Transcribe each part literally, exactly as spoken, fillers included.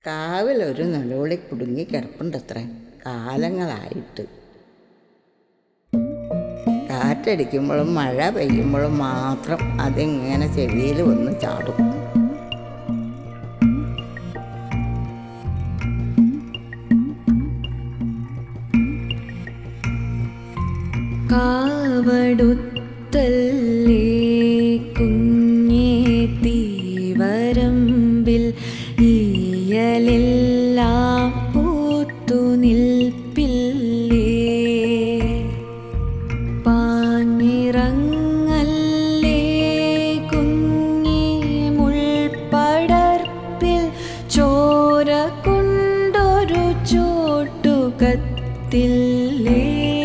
കാവിലൊരു നിലവിളി കുടുങ്ങി കിടപ്പുണ്ടത്രേ കാലങ്ങളായിട്ട്. കാറ്റടിക്കുമ്പോഴും മഴ പെയ്യുമ്പോഴും മാത്രം അതിങ്ങനെ ചെവിയിൽ വന്ന് ചാടും. കാവടുത്തല്ലേ കുഞ്ഞേ തീവരമ്പിൽ ഈയലെല്ലാം പൂത്തു നിൽപ്പില്ലേ. പാങ്ങിറങ്ങല്ലേ കുഞ്ഞേ മുൾപ്പടർപ്പിൽ ചോര കൊണ്ടൊരു ചോട്ടു കത്തില്ലേ.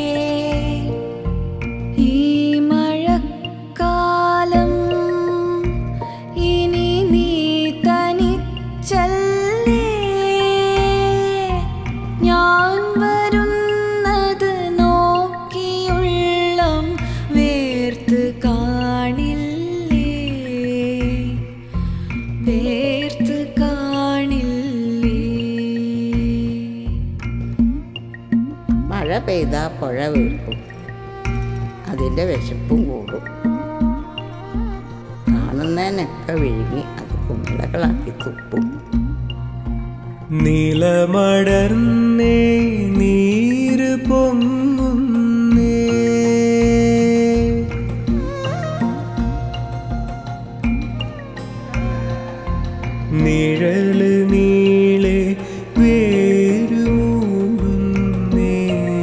ഈ മഴക്കാലം ഇനി നീ തനിച്ചല്ലേ. ഞാൻ വരുന്നത് നോക്കിയുള്ളം വേർത്ത് കാണില്ലേ, വേർത്ത് കാണില്ലേ. മഴ പെയ്താൽ പുഴ വീർക്കും, അതിൻ്റെ വിശപ്പും കൂടും. കാണുന്നതിനൊക്കെ വിഴുങ്ങി അത് കുമിളകളാക്കി തുപ്പും. നിലമടർന്നേ നീര് പൊങ്ങുന്നേ, നിഴല് നീളെ വേരുമൂടുന്നേ.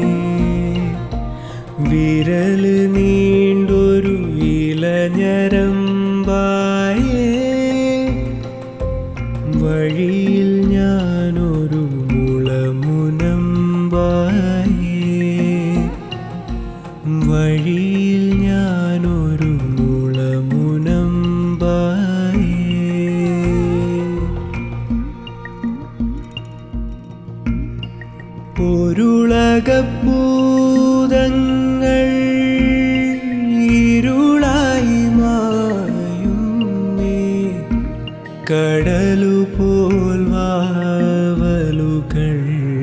വിരല് നീണ്ടൊരു ഇലഞ്ഞരമ്പായേ, വഴിയിൽ ഞാനൊരു മുളമുനമ്പായേ, വഴിയിൽ ഞാനൊരു മുളമുനമ്പായേ. ഒരുളകപ്പൂതങ്ങൾ ഇരുളായി മായുന്നേ, കടലുപോൽ വാവലുകൾ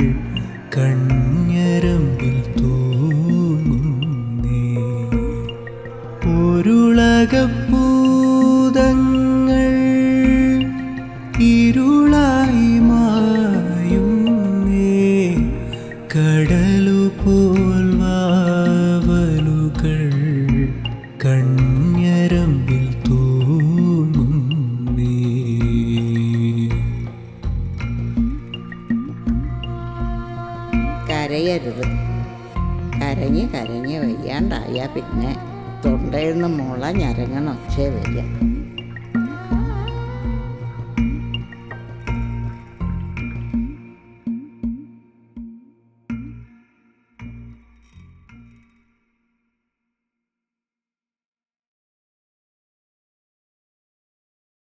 കണ്ഞരമ്പിൽ തൂങ്ങുന്നേ. ഒരുളകപ്പൂതങ്ങൾ ഇരുളായി മായുന്നേ, കടലുപോൽ വാവലുകൾ കണ്ഞരമ്പിൽ തൂങ്ങുന്നേ. കരയരുത്. കരഞ്ഞ് കരഞ്ഞ് വയ്യാണ്ടായാൽ പിന്നെ തൊണ്ടയിൽ നിന്ന് മുള ഞരങ്ങണ ഒച്ചേ വരിക.